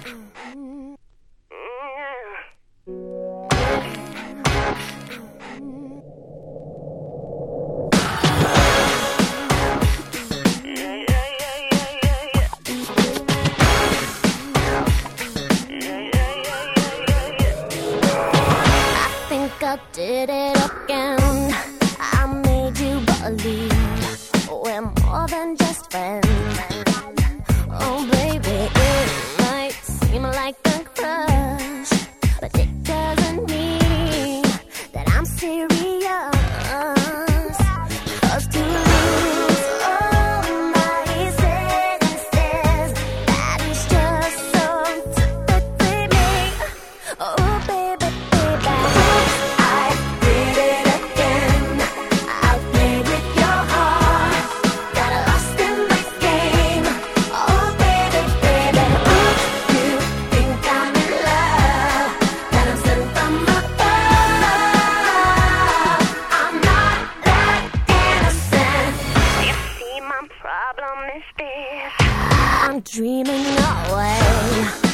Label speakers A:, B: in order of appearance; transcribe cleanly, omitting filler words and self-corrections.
A: I did it again. I made you believe we're more than just friends. Oh baby, it might seem like a crush, but it doesn't mean that I'm serious. 'Cause to lose all my senses, that is just so typically me. Oh baby, baby, I did it again. I played with your heart, got lost in my game. Oh baby, baby, you think I'm in love, that I'm sent from above. I'm not that innocent. You see, my problem is this: I'm dreaming away.